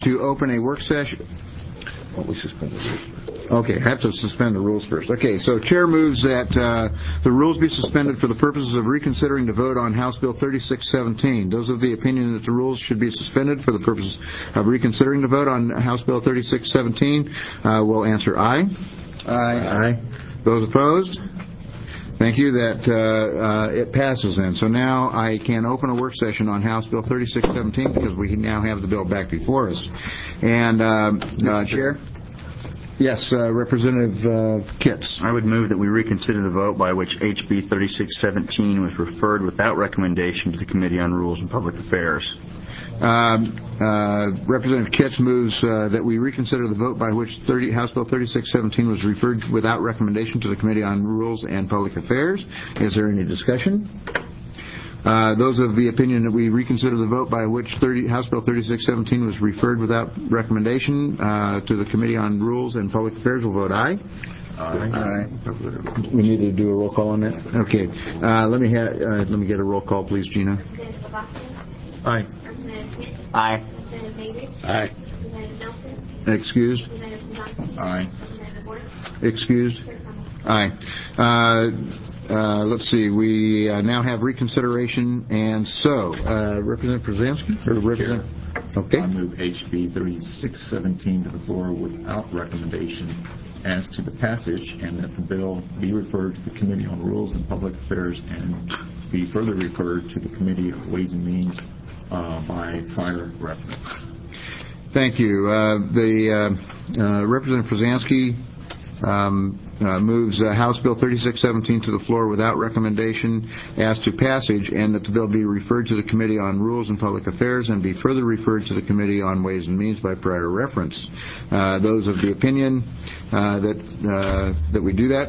to open a work session. Well, we suspend the rules first. Okay, I have to suspend the rules first. Okay, so Chair moves that the rules be suspended for the purposes of reconsidering the vote on House Bill 3617. Those of the opinion that the rules should be suspended for the purpose of reconsidering the vote on House Bill 3617 will answer aye. Aye. Those opposed? Thank you. That it passes then. So now I can open a work session on House Bill 3617 because we now have the bill back before us. And Chair? Yes, Representative Kitts. I would move that we reconsider the vote by which HB 3617 was referred without recommendation to the Committee on Rules and Public Affairs. Representative Kitts moves that we reconsider the vote by which House Bill 3617 was referred without recommendation to the Committee on Rules and Public Affairs. Is there any discussion? Those of the opinion that we reconsider the vote by which House Bill 3617 was referred without recommendation to the Committee on Rules and Public Affairs will vote aye. Aye. We need to do a roll call on that? Okay. Let me get a roll call, please, Gina. Aye. Aye. Aye. Excused? Aye. Excused? Aye. Let's see. We now have reconsideration, and so Representative Przanski or Representative. Okay. I move HB 3617 to the floor without recommendation as to the passage, and that the bill be referred to the Committee on Rules and Public Affairs and be further referred to the Committee of Ways and Means by prior reference. Thank you. Representative Przanski moves House Bill 3617 to the floor without recommendation as to passage, and that the bill be referred to the Committee on Rules and Public Affairs and be further referred to the Committee on Ways and Means by prior reference. Those of the opinion that we do that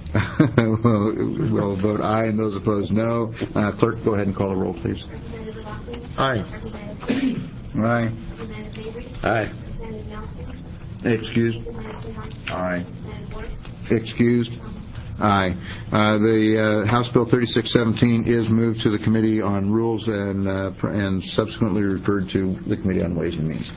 will vote aye, and those opposed no. Clerk, go ahead and call the roll, please. Aye. Aye. Aye. Excused? Aye. Excused? Aye. The House Bill 3617 is moved to the Committee on Rules and subsequently referred to the Committee on Ways and Means.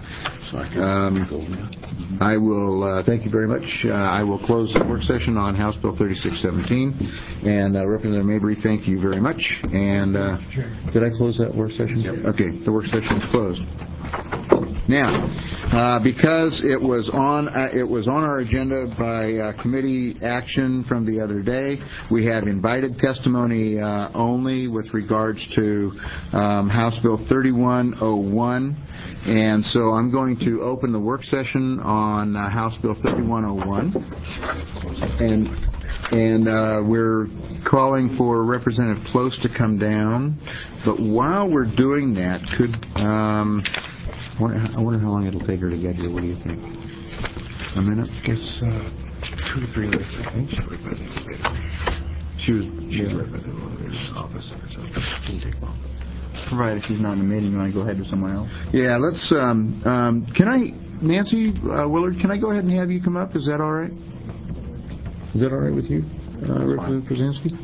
I will thank you very much. I will close the work session on House Bill 3617. And Representative Mabry, thank you very much. And did I close that work session? Yep. Okay, the work session is closed. Now, because it was on our agenda by committee action from the other day, we have invited testimony only with regards to House Bill 3101, and so I'm going to open the work session on House Bill 3101, and we're calling for Representative Close to come down. But while we're doing that, I wonder how long it'll take her to get here. What do you think? A minute? I guess 2 to 3 weeks. I think she'll be by the elevator. She's right by the elevator's office or something. It didn't take long. Provided she's not in the meeting, you want to go ahead with someone else? Yeah, let's. Nancy Willard, can I go ahead and have you come up? Is that all right? Is that all right with you, Representative Przanski?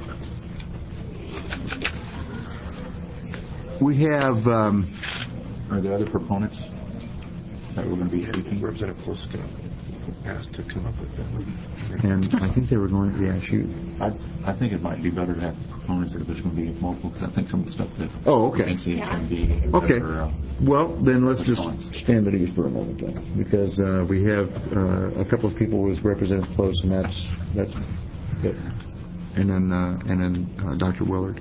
We have. Are there other proponents that we're going to be speaking? Representative Close asked to come up with them. And I think they were going. Yeah, shoot. I think it might be better to have proponents if there's going to be multiple, because I think some of the stuff that okay. we can see can be okay. better. Well, then let's just stand at ease for a moment, then, because we have a couple of people with Representative Close, and that's good. And then Dr. Willard.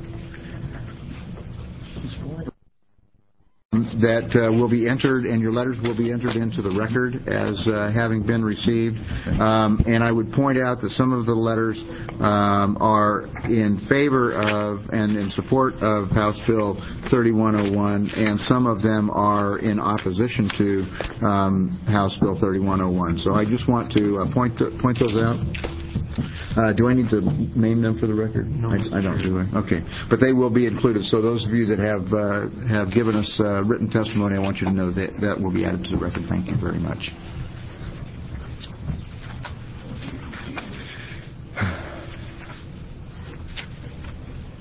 That will be entered, and your letters will be entered into the record as having been received. And I would point out that some of the letters are in favor of and in support of House Bill 3101, and some of them are in opposition to House Bill 3101. So I just want to point those out. Do I need to name them for the record? No, I don't, do I? Okay. But they will be included. So those of you that have given us written testimony, I want you to know that that will be added to the record. Thank you very much.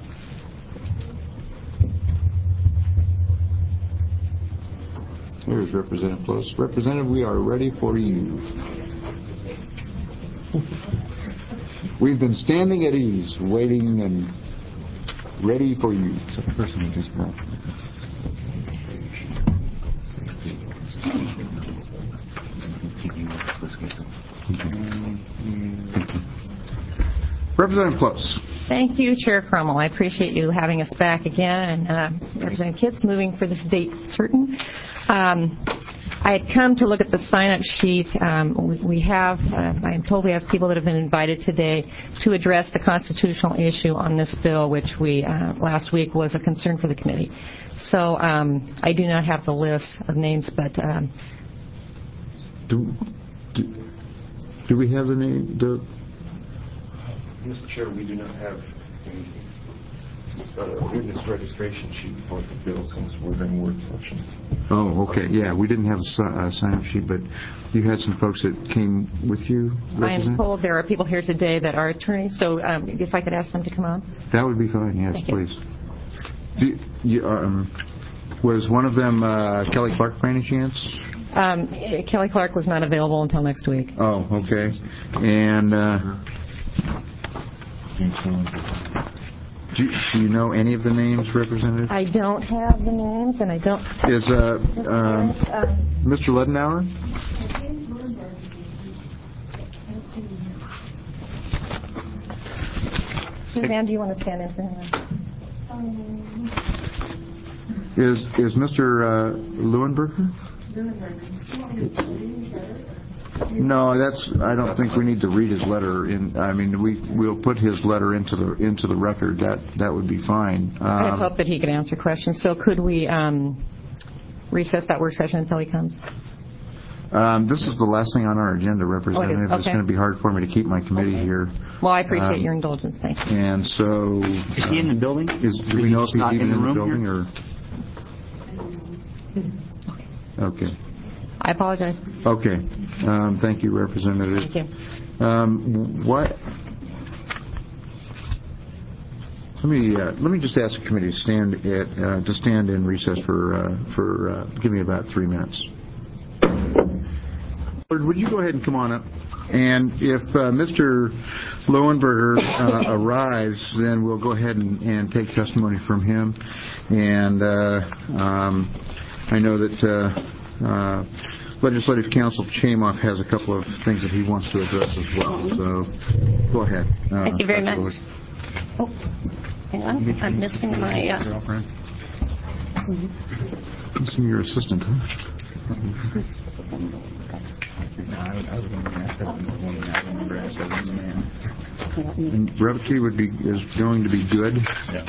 Where is Representative Close. Representative, we are ready for you. We've been standing at ease, waiting and ready for you. So the person who just brought Representative Close. Thank you, Chair Crummell. I appreciate you having us back again. And Representative Kitts, moving for this date certain. I had come to look at the sign-up sheet. I'm told we have people that have been invited today to address the constitutional issue on this bill, which we last week was a concern for the committee. So I do not have the list of names, but Do we have the name? Mr. Chair, we do not have a witness registration sheet for the bill since we're in work session. Oh, okay. Yeah, we didn't have a sign-up sheet, but you had some folks that came with you, I am told there are people here today that are attorneys, so if I could ask them to come on. That would be fine, yes, Thank you. please. Was one of them Kelly Clark by any chance? Kelly Clark was not available until next week. Oh, okay. And do you know any of the names, Representative? I don't have the names, and I don't... Is Mr. Ledenauer? Suzanne, do you want to stand in for him? Is Mr. Leuenberger? No, I don't think we need to read his letter in. I mean, we'll put his letter into the record. That would be fine. I hope that he could answer questions. So could we recess that work session until he comes? This is the last thing on our agenda, Representative. Okay. It's going to be hard for me to keep my committee here. Well, I appreciate your indulgence. Thank you. And so... Is he in the building? Do we know if he's even in the building? Here? Or? Okay. I apologize. Okay. Thank you, Representative. Thank you. Let me just ask the committee to stand in recess for give me about 3 minutes. Would you go ahead and come on up? And if Mr. Lowenberger arrives, then we'll go ahead and take testimony from him. And I know that Legislative Counsel Chamoff has a couple of things that he wants to address as well. So go ahead. Thank you very much. Oh, hang on. I'm missing my... Missing your assistant, huh? And brevity is going to be good. Yeah.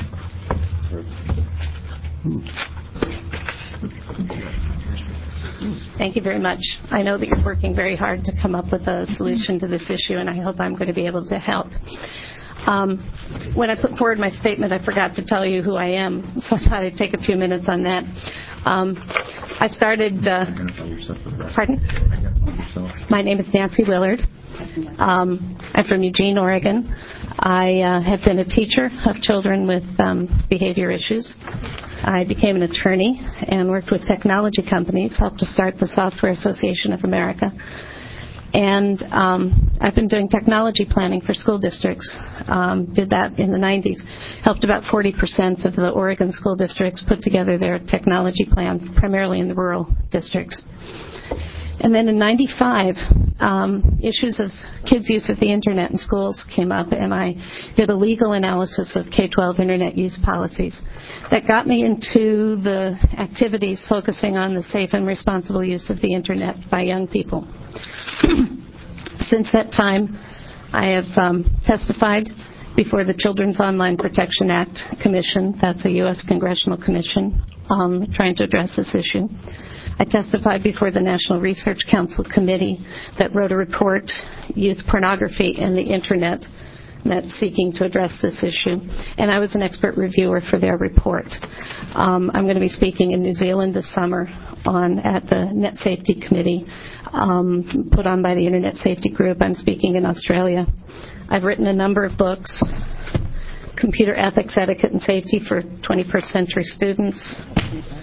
Thank you very much. I know that you're working very hard to come up with a solution to this issue, and I hope I'm going to be able to help. When I put forward my statement, I forgot to tell you who I am, so I thought I'd take a few minutes on that. I started... Pardon? My name is Nancy Willard. I'm from Eugene, Oregon. I have been a teacher of children with behavior issues. I became an attorney and worked with technology companies, helped to start the Software Association of America. And I've been doing technology planning for school districts. Did that in the 90s. Helped about 40% of the Oregon school districts put together their technology plans, primarily in the rural districts. And then in 95, issues of kids' use of the Internet in schools came up, and I did a legal analysis of K-12 Internet use policies. That got me into the activities focusing on the safe and responsible use of the Internet by young people. Since that time, I have testified before the Children's Online Protection Act Commission. That's a U.S. Congressional Commission trying to address this issue. I testified before the National Research Council Committee that wrote a report, Youth Pornography and the Internet, that's seeking to address this issue. And I was an expert reviewer for their report. I'm going to be speaking in New Zealand this summer at the Net Safety Committee put on by the Internet Safety Group. I'm speaking in Australia. I've written a number of books, Computer Ethics, Etiquette, and Safety for 21st Century Students,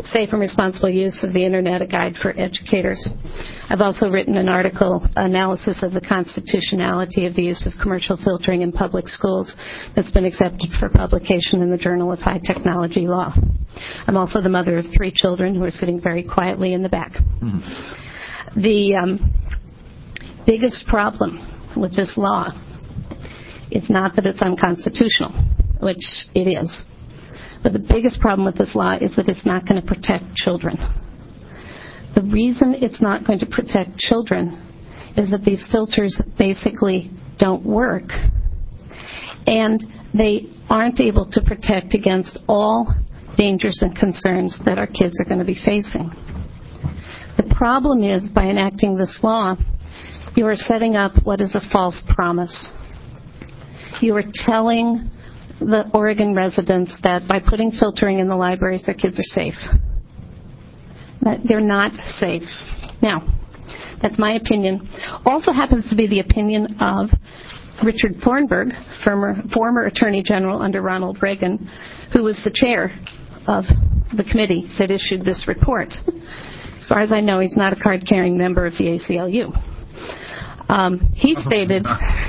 Safe and Responsible Use of the Internet, a Guide for Educators. I've also written an article, analysis of the constitutionality of the use of commercial filtering in public schools, that's been accepted for publication in the Journal of High Technology Law. I'm also the mother of 3 children who are sitting very quietly in the back. The biggest problem with this law is not that it's unconstitutional, which it is. But the biggest problem with this law is that it's not going to protect children. The reason it's not going to protect children is that these filters basically don't work. And they aren't able to protect against all dangers and concerns that our kids are going to be facing. The problem is, by enacting this law, you are setting up what is a false promise. You are telling the Oregon residents that by putting filtering in the libraries, their kids are safe. That they're not safe. Now, that's my opinion. Also happens to be the opinion of Richard Thornburg, former Attorney General under Ronald Reagan, who was the chair of the committee that issued this report. As far as I know, he's not a card-carrying member of the ACLU. He stated,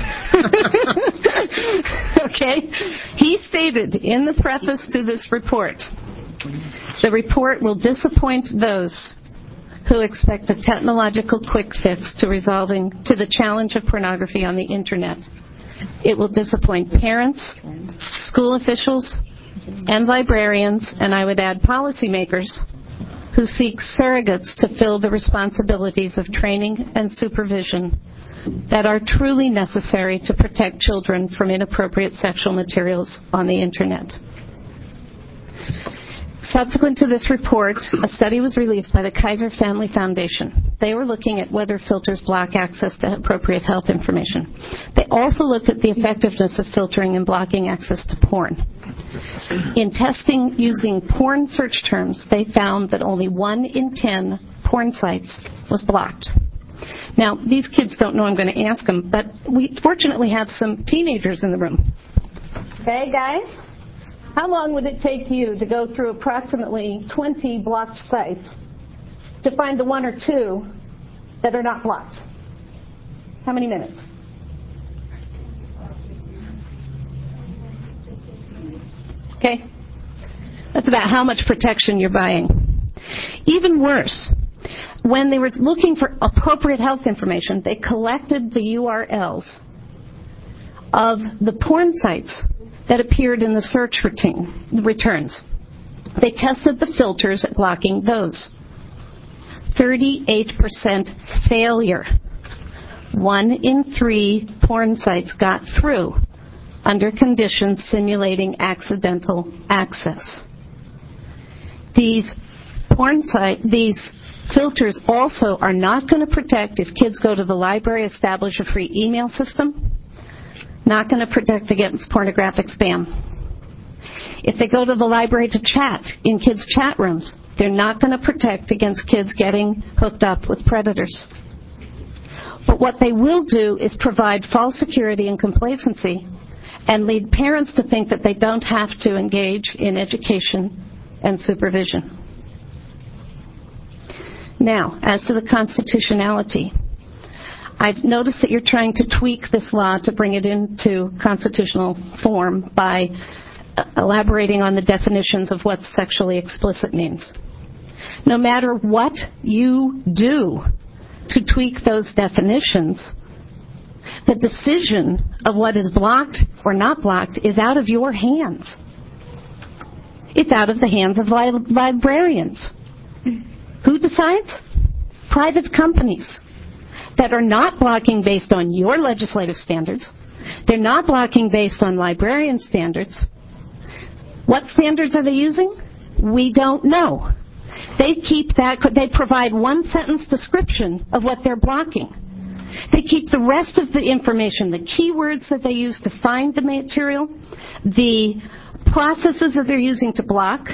he stated in the preface to this report, the report will disappoint those who expect a technological quick fix to the challenge of pornography on the Internet. It will disappoint parents, school officials, and librarians, and I would add policymakers, who seek surrogates to fill the responsibilities of training and supervision that are truly necessary to protect children from inappropriate sexual materials on the Internet. Subsequent to this report, a study was released by the Kaiser Family Foundation. They were looking at whether filters block access to appropriate health information. They also looked at the effectiveness of filtering and blocking access to porn. In testing using porn search terms, they found that only 1 in 10 porn sites was blocked. Now, these kids don't know I'm going to ask them, but we fortunately have some teenagers in the room. Okay, guys? How long would it take you to go through approximately 20 blocked sites to find the 1 or 2 that are not blocked? How many minutes? Okay? That's about how much protection you're buying. Even worse, when they were looking for appropriate health information, they collected the URLs of the porn sites that appeared in the search returns. They tested the filters at blocking those. 38% failure. 1 in 3 porn sites got through under conditions simulating accidental access. These filters also are not going to protect if kids go to the library, establish a free email system. Not going to protect against pornographic spam. If they go to the library to chat in kids' chat rooms, they're not going to protect against kids getting hooked up with predators. But what they will do is provide false security and complacency and lead parents to think that they don't have to engage in education and supervision. Now, as to the constitutionality, I've noticed that you're trying to tweak this law to bring it into constitutional form by elaborating on the definitions of what sexually explicit means. No matter what you do to tweak those definitions, the decision of what is blocked or not blocked is out of your hands. It's out of the hands of librarians. Who decides? Private companies that are not blocking based on your legislative standards. They're not blocking based on librarian standards. What standards are they using? We don't know. They provide 1-sentence description of what they're blocking. They keep the rest of the information, the keywords that they use to find the material, the processes that they're using to block.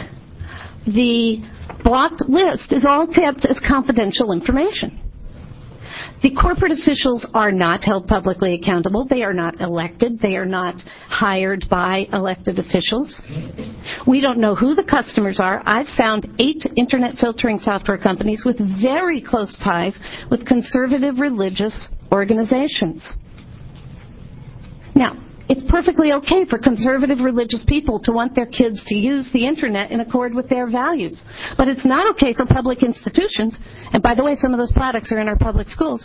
The blocked list is all kept as confidential information. The corporate officials are not held publicly accountable. They are not elected. They are not hired by elected officials. We don't know who the customers are. I've found 8 internet filtering software companies with very close ties with conservative religious organizations. Now, it's perfectly okay for conservative religious people to want their kids to use the internet in accord with their values. But it's not okay for public institutions, and by the way, some of those products are in our public schools,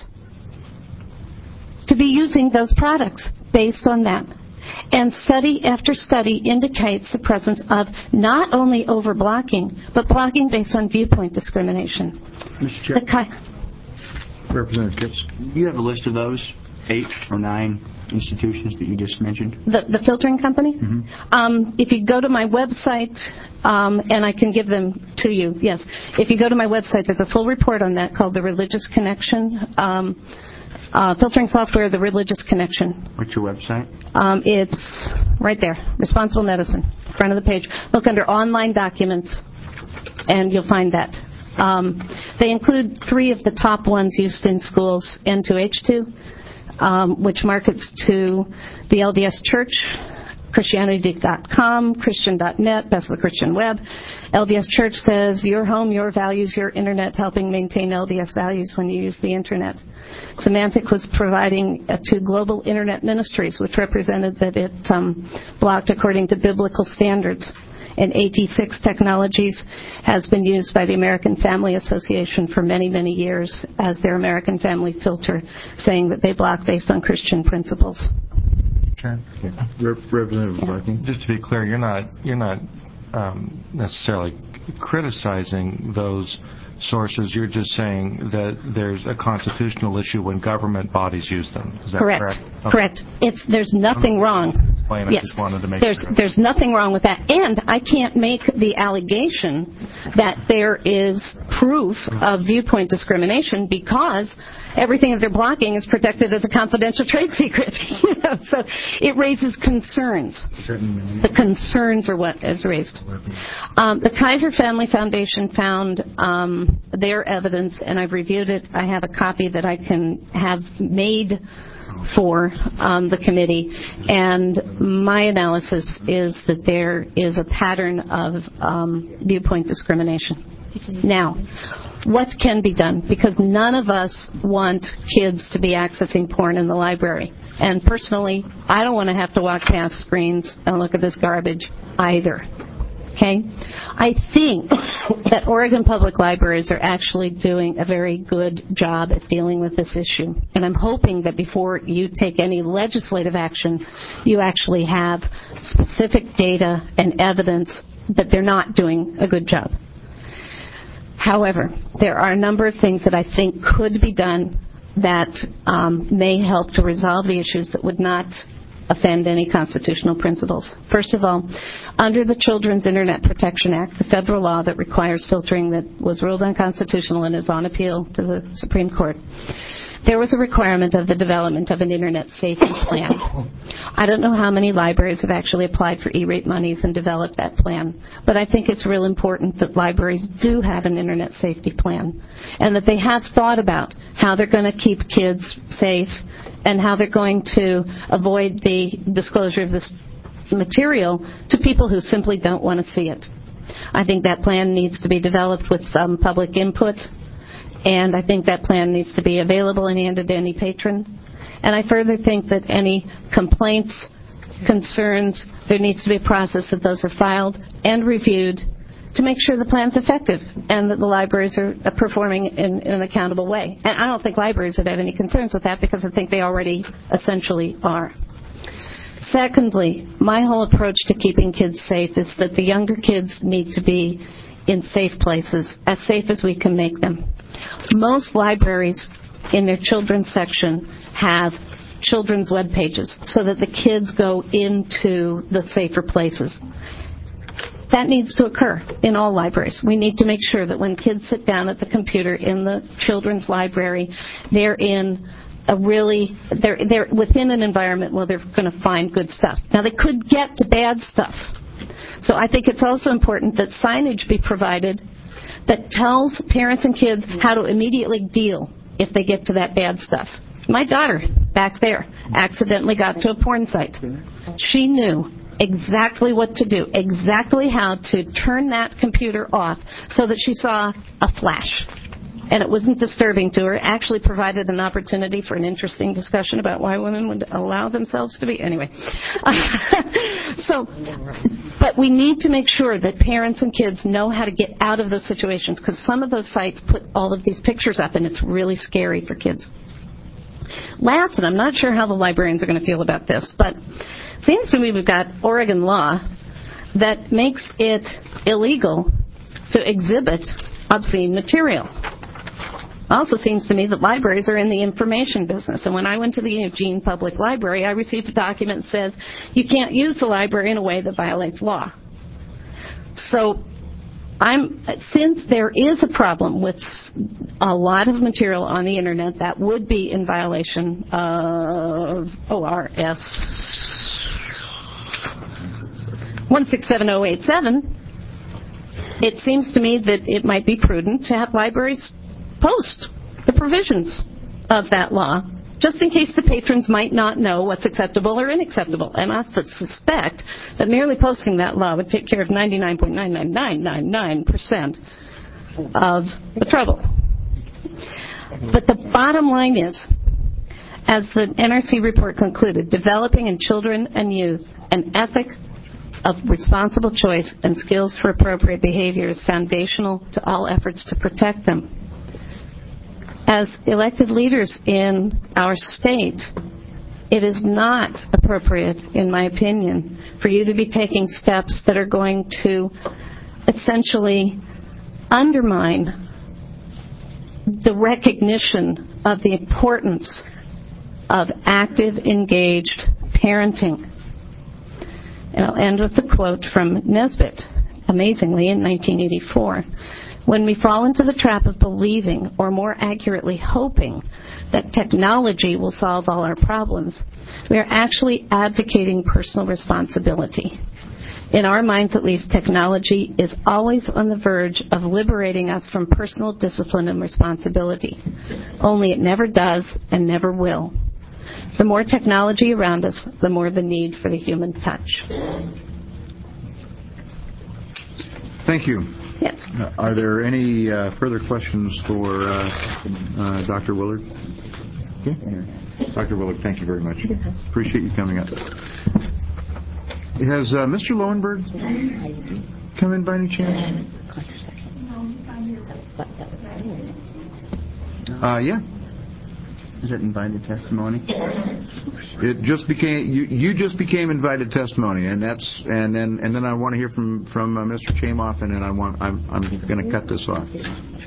to be using those products based on that. And study after study indicates the presence of not only over-blocking, but blocking based on viewpoint discrimination. Mr. Chair, Representative Kitts. do you have a list of those 8 or 9 institutions that you just mentioned? The filtering company? Mm-hmm. If you go to my website, and I can give them to you, yes. If you go to my website, there's a full report on that called The Religious Connection. Filtering software, The Religious Connection. What's your website? It's right there, Responsible Medicine, front of the page. Look under Online Documents, and you'll find that. They include 3 of the top ones used in schools, N2H2, which markets to the LDS Church, Christianity.com, Christian.net, Best of the Christian Web. LDS Church says, your home, your values, your internet, helping maintain LDS values when you use the internet. Symantec was providing to Global Internet Ministries, which represented that it blocked according to biblical standards. And AT6 Technologies has been used by the American Family Association for many, many years as their American Family filter, saying that they block based on Christian principles. Representative Larkin. Just to be clear, you're not necessarily criticizing those sources. You're just saying that there's a constitutional issue when government bodies use them. Is that correct? Okay. Correct. There's nothing wrong. I Yes. just wanted to make There's nothing wrong with that. And I can't make the allegation that there is proof of viewpoint discrimination because everything that they're blocking is protected as a confidential trade secret. So it raises concerns. The concerns are what is raised. The Kaiser Family Foundation found their evidence, and I've reviewed it. I have a copy that I can have made for the committee, and my analysis is that there is a pattern of viewpoint discrimination. Now, what can be done? Because none of us want kids to be accessing porn in the library. And personally, I don't want to have to walk past screens and look at this garbage either. Okay? I think that Oregon Public Libraries are actually doing a very good job at dealing with this issue. And I'm hoping that before you take any legislative action, you actually have specific data and evidence that they're not doing a good job. However, there are a number of things that I think could be done that may help to resolve the issues that would not offend any constitutional principles. First of all, under the Children's Internet Protection Act, the federal law that requires filtering that was ruled unconstitutional and is on appeal to the Supreme Court, there was a requirement of the development of an Internet safety plan. I don't know how many libraries have actually applied for E-rate monies and developed that plan, but I think it's real important that libraries do have an Internet safety plan and that they have thought about how they're going to keep kids safe and how they're going to avoid the disclosure of this material to people who simply don't want to see it. I think that plan needs to be developed with some public input, and I think that plan needs to be available and handed to any patron. And I further think that any complaints, concerns, there needs to be a process that those are filed and reviewed to make sure the plan's effective and that the libraries are performing in an accountable way. And I don't think libraries would have any concerns with that because I think they already essentially are. Secondly, my whole approach to keeping kids safe is that the younger kids need to be in safe places, as safe as we can make them. Most libraries in their children's section have children's web pages so that the kids go into the safer places. That needs to occur in all libraries. We need to make sure that when kids sit down at the computer in the children's library, they're in they're within an environment where they're going to find good stuff. Now, they could get to bad stuff. So I think it's also important that signage be provided that tells parents and kids how to immediately deal if they get to that bad stuff. My daughter, back there, accidentally got to a porn site. She knew exactly what to do, exactly how to turn that computer off so that she saw a flash. And it wasn't disturbing to her. It actually provided an opportunity for an interesting discussion about why women would allow themselves to be. Anyway. But we need to make sure that parents and kids know how to get out of those situations, because some of those sites put all of these pictures up, and it's really scary for kids. Last, and I'm not sure how the librarians are going to feel about this, but it seems to me we've got Oregon law that makes it illegal to exhibit obscene material. Also seems to me that libraries are in the information business. And when I went to the Eugene Public Library, I received a document that says you can't use the library in a way that violates law. So since there is a problem with a lot of material on the Internet that would be in violation of ORS 167087, it seems to me that it might be prudent to have libraries post the provisions of that law, just in case the patrons might not know what's acceptable or unacceptable. And I suspect that merely posting that law would take care of 99.99999% of the trouble. But the bottom line is, as the NRC report concluded, developing in children and youth an ethic of responsible choice and skills for appropriate behavior is foundational to all efforts to protect them. As elected leaders in our state, it is not appropriate, in my opinion, for you to be taking steps that are going to essentially undermine the recognition of the importance of active, engaged parenting. And I'll end with a quote from Nesbitt, amazingly, in 1984. When we fall into the trap of believing, or more accurately hoping, that technology will solve all our problems, we are actually abdicating personal responsibility. In our minds, at least, technology is always on the verge of liberating us from personal discipline and responsibility. Only it never does and never will. The more technology around us, the more the need for the human touch. Thank you. Yes. Are there any further questions for Dr. Willard? Okay. Dr. Willard, thank you very much. Appreciate you coming up. Has Mr. Lowenberg come in by any chance? Yeah. Is it invited testimony? It just became you just became invited testimony, and then I want to hear from Mr. Chamoff, and then I'm going to cut this off.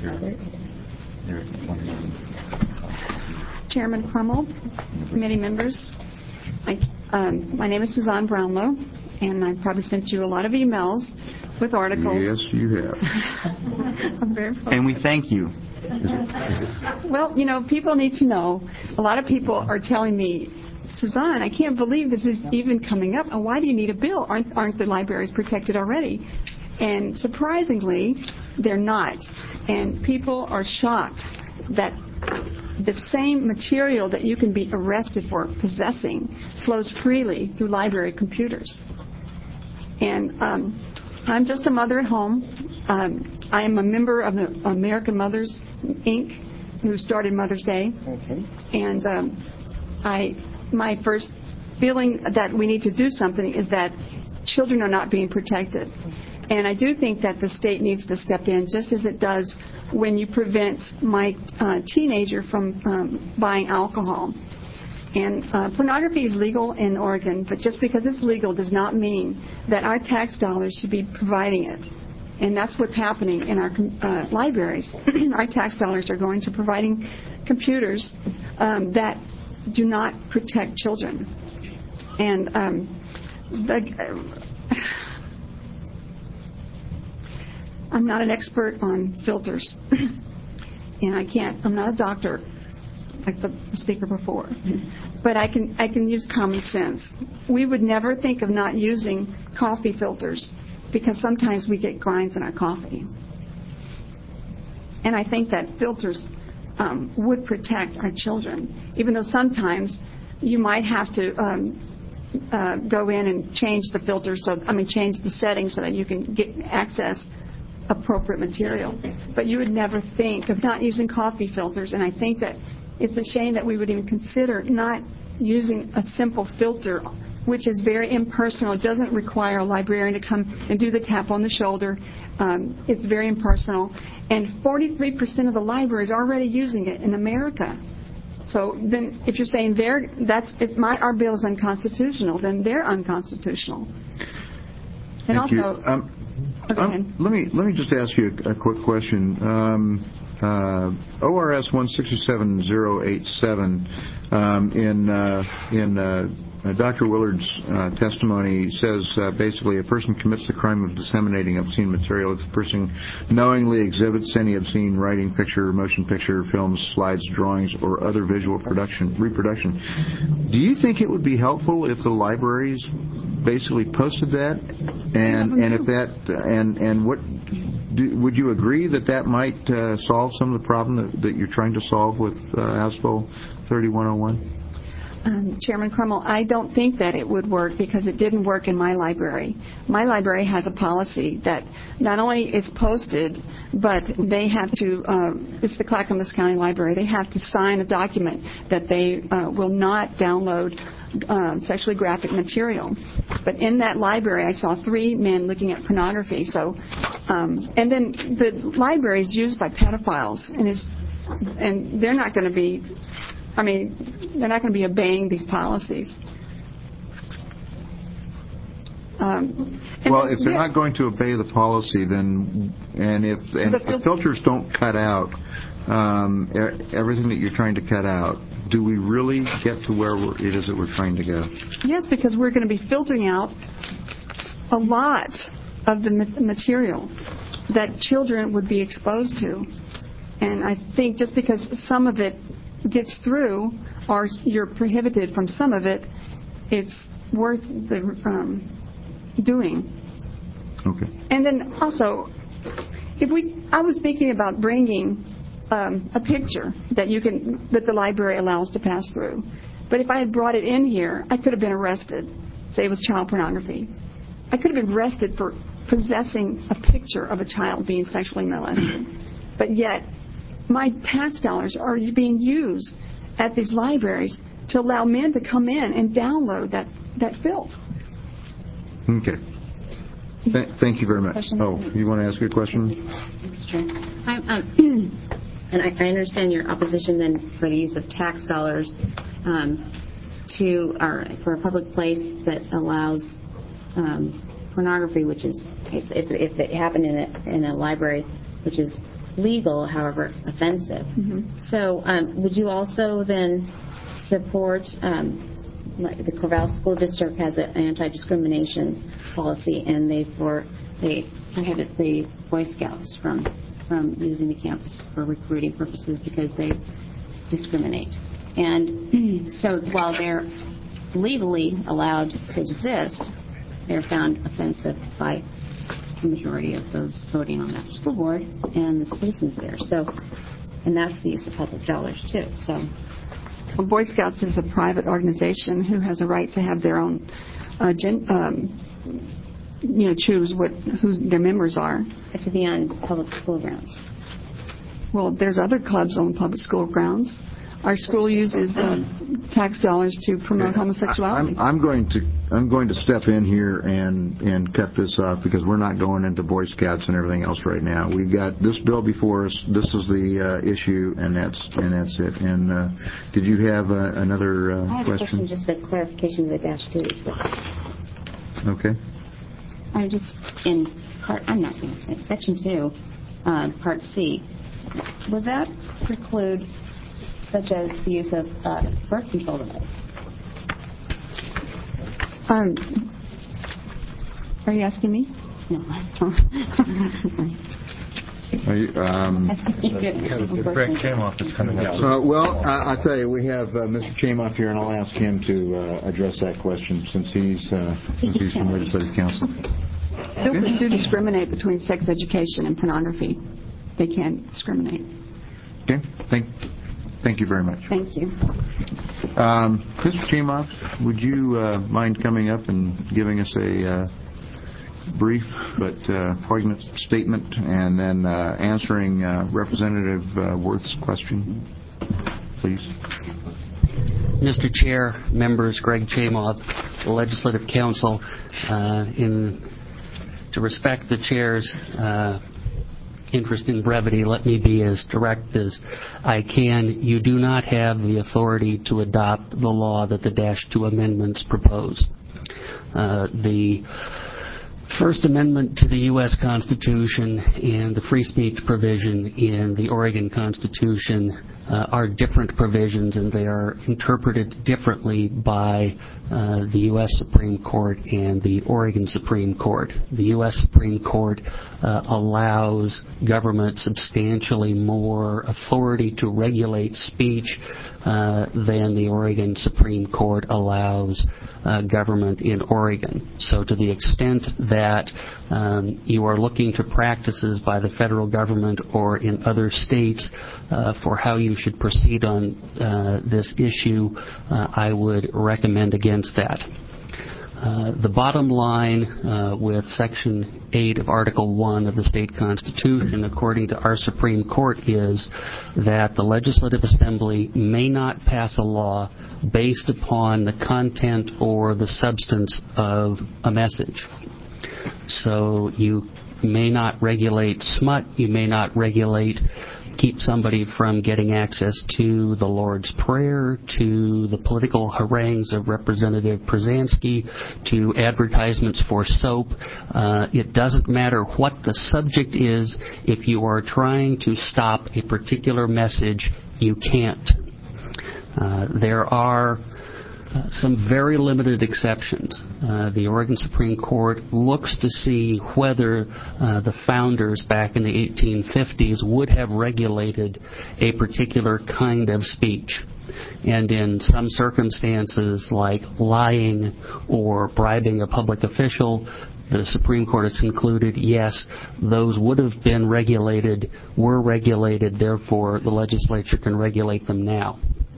Chairman Crummell, committee members, my name is Suzanne Brownlow, and I've probably sent you a lot of emails with articles. Yes, you have. I'm very focused. And we thank you. Well, people need to know. A lot of people are telling me, Suzanne, I can't believe this is even coming up. And why do you need a bill? Aren't the libraries protected already? And surprisingly, they're not. And people are shocked that the same material that you can be arrested for possessing flows freely through library computers. And I'm just a mother at home. I am a member of the American Mothers, Inc., who started Mother's Day. Okay. And my first feeling that we need to do something is that children are not being protected. And I do think that the state needs to step in, just as it does when you prevent my teenager from buying alcohol. And pornography is legal in Oregon, but just because it's legal does not mean that our tax dollars should be providing it. And that's what's happening in our libraries. Our tax dollars are going to providing computers that do not protect children. And I'm not an expert on filters. And I'm not a doctor like the speaker before. But I can use common sense. We would never think of not using coffee filters, because sometimes we get grinds in our coffee. And I think that filters would protect our children, even though sometimes you might have to go in and change the filter, change the settings so that you can access appropriate material. But you would never think of not using coffee filters, and I think that it's a shame that we would even consider not using a simple filter, which is very impersonal. It doesn't require a librarian to come and do the tap on the shoulder. It's very impersonal. And 43% of the libraries are already using it in America. So then if you're saying our bill is unconstitutional, then they're unconstitutional. And Thank you. also... Let me just ask you a quick question. ORS 167087 in Dr. Willard's testimony says basically a person commits the crime of disseminating obscene material if the person knowingly exhibits any obscene writing, picture, motion picture, films, slides, drawings, or other visual reproduction. Do you think it would be helpful if the libraries basically posted that? And if that and what would you agree that might solve some of the problem that you're trying to solve with House Bill 3101? Chairman Crummell, I don't think that it would work because it didn't work in my library. My library has a policy that not only is posted, but they have to, it's the Clackamas County Library, they have to sign a document that they will not download sexually graphic material. But in that library, I saw 3 men looking at pornography. So, and then the library is used by pedophiles, and they're not going to be... they're not going to be obeying these policies. Well, if they're not going to obey the policy, then, and if the filters don't cut out everything that you're trying to cut out, do we really get to where it is that we're trying to go? Yes, because we're going to be filtering out a lot of the material that children would be exposed to. And I think just because some of it gets through, or you're prohibited from some of it, it's worth the doing. Okay. And then also, I was thinking about bringing a picture that the library allows to pass through. But if I had brought it in here, I could have been arrested. Say it was child pornography. I could have been arrested for possessing a picture of a child being sexually molested. But yet, my tax dollars are being used at these libraries to allow men to come in and download that filth. Okay. Thank you very much. Oh, you want to ask a question? Sure. And I understand your opposition then for the use of tax dollars for a public place that allows pornography, which is if it happened in a library, which is legal, however offensive. Mm-hmm. So would you also then support, the Corvallis School District has an anti-discrimination policy, and they prohibit the Boy Scouts from using the campus for recruiting purposes because they discriminate. And so while they're legally allowed to exist, they're found offensive by the majority of those voting on that school board and the citizens there. So, and that's the use of public dollars too. So, well, Boy Scouts is a private organization who has a right to have their own, choose who their members are. To be on public school grounds. Well, there's other clubs on public school grounds. Our school uses tax dollars to promote homosexuality. I'm going to step in here and cut this off because we're not going into Boy Scouts and everything else right now. We've got this bill before us. This is the issue, and that's it. And did you have another I have question? a question, just a clarification of the -2s. Okay. I'm just in part. I'm not going to say Section 2, Part C. Would that preclude such as the use of birth control device? Are you asking me? No. Greg Chamoff is coming up. I'll tell you, we have Mr. Chamoff here, and I'll ask him to address that question since he's from Legislative Council. Bills do discriminate between sex education and pornography. They can't discriminate. Okay. Thank you very much. Thank you. Mr. Chemoff, would you mind coming up and giving us a brief but poignant statement and then answering Representative Worth's question, please? Mr. Chair, members, Greg Chemoff, Legislative Council, to respect the Chair's interest in brevity, let me be as direct as I can. You do not have the authority to adopt the law that the -2 amendments propose. The First Amendment to the U.S. Constitution and the free speech provision in the Oregon Constitution are different provisions, and they are interpreted differently by the U.S. Supreme Court and the Oregon Supreme Court. The U.S. Supreme Court allows government substantially more authority to regulate speech than the Oregon Supreme Court allows government in Oregon. So to the extent that you are looking to practices by the federal government or in other states for how you should proceed on this issue, I would recommend against that. The bottom line with Section 8 of Article 1 of the state constitution, according to our Supreme Court, is that the Legislative Assembly may not pass a law based upon the content or the substance of a message. So you may not regulate smut, you may not keep somebody from getting access to the Lord's Prayer, to the political harangues of Representative Przanski, to advertisements for soap. It doesn't matter what the subject is. If you are trying to stop a particular message, you can't. There are some very limited exceptions. The Oregon Supreme Court looks to see whether the founders back in the 1850s would have regulated a particular kind of speech. And in some circumstances, like lying or bribing a public official, the Supreme Court has concluded, yes, those would have been regulated, were regulated, therefore the legislature can regulate them now.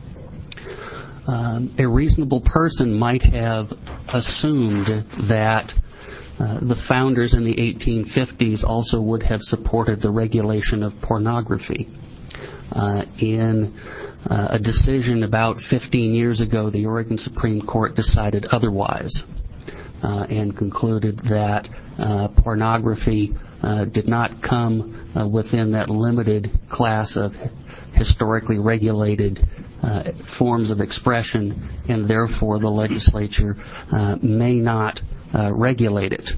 A reasonable person might have assumed that the founders in the 1850s also would have supported the regulation of pornography. In a decision about 15 years ago, the Oregon Supreme Court decided otherwise and concluded that pornography did not come within that limited class of historically regulated forms of expression, and therefore the legislature may not regulate it.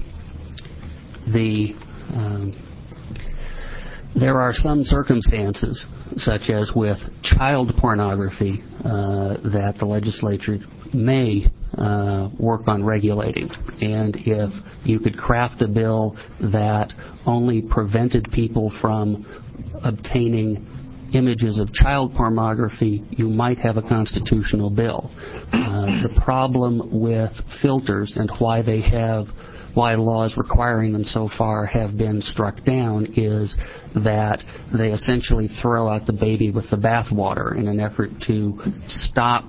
There are some circumstances, such as with child pornography, that the legislature may work on regulating. And if you could craft a bill that only prevented people from obtaining images of child pornography, you might have a constitutional bill. The problem with filters and why laws requiring them so far have been struck down is that they essentially throw out the baby with the bathwater in an effort to stop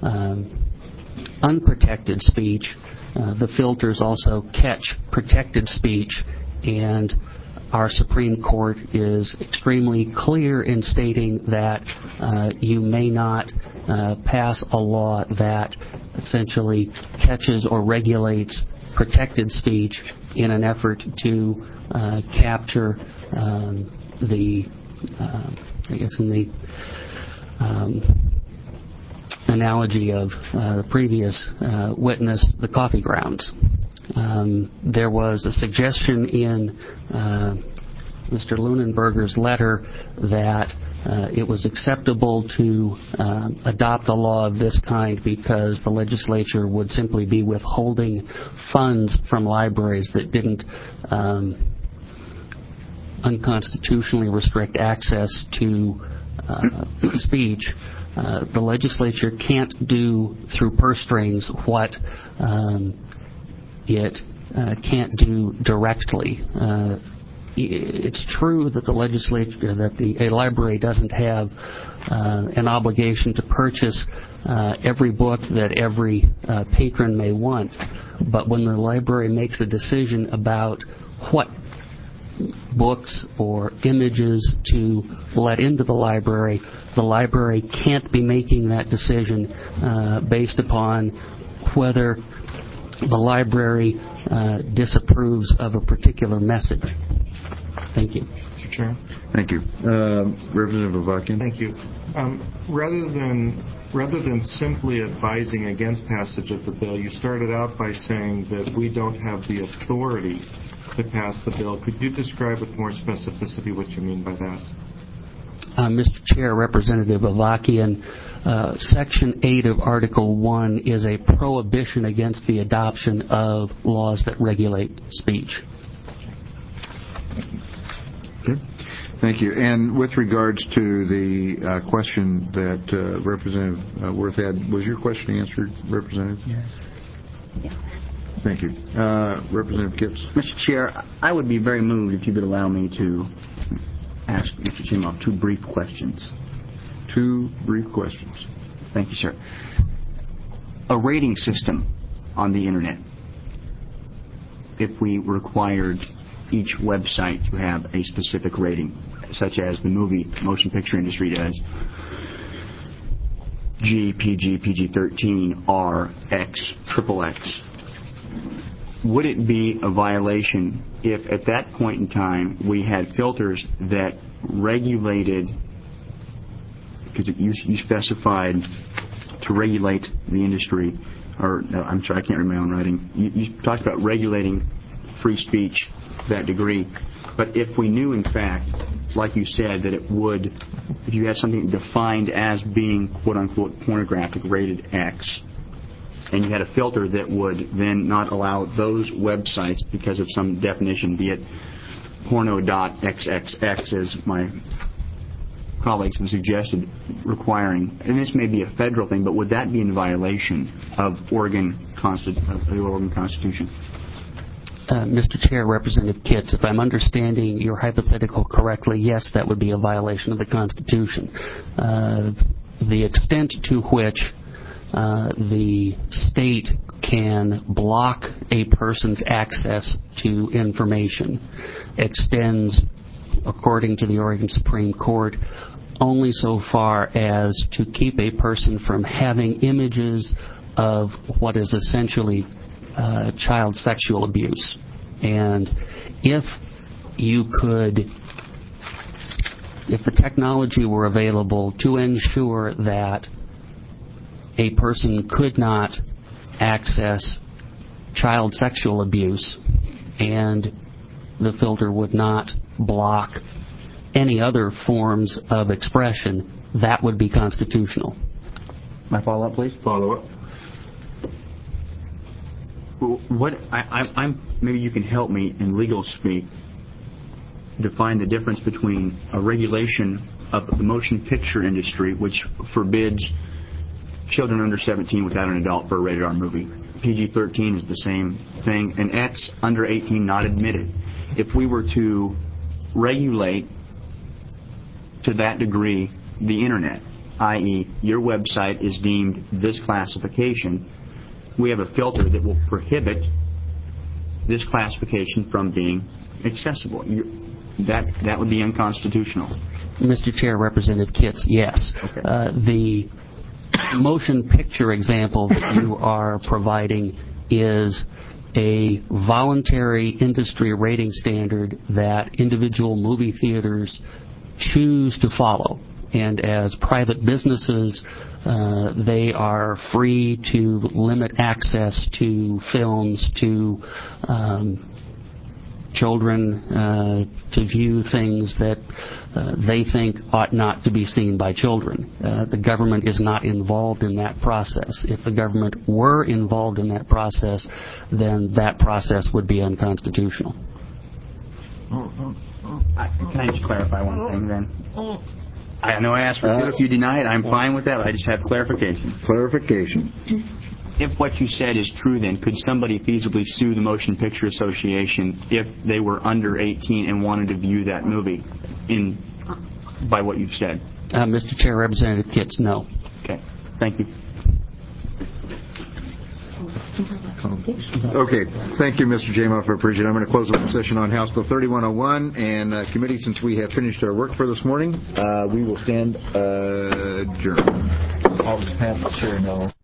unprotected speech. The filters also catch protected speech, and our Supreme Court is extremely clear in stating that you may not pass a law that essentially catches or regulates protected speech in an effort to capture the analogy of the previous witness, the coffee grounds. There was a suggestion in Mr. Lunenberger's letter that it was acceptable to adopt a law of this kind because the legislature would simply be withholding funds from libraries that didn't unconstitutionally restrict access to speech. The legislature can't do through purse strings what it can't do directly. it's true that the legislature, that a library doesn't have an obligation to purchase every book that every patron may want. But when the library makes a decision about what books or images to let into the library can't be making that decision based upon whether the library disapproves of a particular message. Thank you. Mr. Chair. Thank you. Representative Avakian. Thank you. Rather than simply advising against passage of the bill, you started out by saying that we don't have the authority to pass the bill. Could you describe with more specificity what you mean by that? Mr. Chair, Representative Avakian, Section 8 of Article 1 is a prohibition against the adoption of laws that regulate speech. Okay. Thank you. And with regards to the question that Representative Worth had, was your question answered, Representative? Yes. Thank you. Representative Kipps. Mr. Chair, I would be very moved if you could allow me to ask Mr. Chimoff 2 brief questions. 2 brief questions. Thank you, sir. A rating system on the Internet. If we required each website to have a specific rating, such as the motion picture industry does, G, PG, PG-13, R, X, XXX, would it be a violation if at that point in time we had filters that regulated, because you specified to regulate the industry, or no, I'm sorry, I can't read my own writing. You talked about regulating free speech to that degree, but if we knew in fact, like you said, that it would, if you had something defined as being quote-unquote pornographic rated X, and you had a filter that would then not allow those websites because of some definition, be it porno.xxx, as my colleagues have suggested, requiring, and this may be a federal thing, but would that be in violation of the Oregon Constitution? Mr. Chair, Representative Kitts, if I'm understanding your hypothetical correctly, yes, that would be a violation of the Constitution. The extent to which the state can block a person's access to information extends, according to the Oregon Supreme Court, only so far as to keep a person from having images of what is essentially child sexual abuse. And if the technology were available to ensure that a person could not access child sexual abuse and the filter would not block any other forms of expression, that would be constitutional. My follow-up, please? Follow-up. Maybe you can help me in legal speak define the difference between a regulation of the motion picture industry, which forbids children under 17 without an adult for a rated R movie. PG-13 is the same thing, and X, under 18, not admitted. If we were to regulate to that degree the Internet, i.e., your website is deemed this classification, we have a filter that will prohibit this classification from being accessible. That would be unconstitutional. Mr. Chair, Representative Kitts, yes. Okay. The motion picture example that you are providing is a voluntary industry rating standard that individual movie theaters choose to follow. And as private businesses, they are free to limit access to films, to children, to view things that they think ought not to be seen by children. The government is not involved in that process. If the government were involved in that process, then that process would be unconstitutional. Can I just clarify one thing then? I know I asked for it. If you deny it, I'm fine with that. I just have clarification. Clarification. if what you said is true, then could somebody feasibly sue the Motion Picture Association if they were under 18 and wanted to view that movie by what you've said? Mr. Chair, Representative Kitts, no. Okay. Thank you. Okay. Thank you, Mr. Jamoff. I appreciate it. I'm going to close the session on House Bill 3101. And committee, since we have finished our work for this morning, we will stand adjourned. I'll just have the chair know.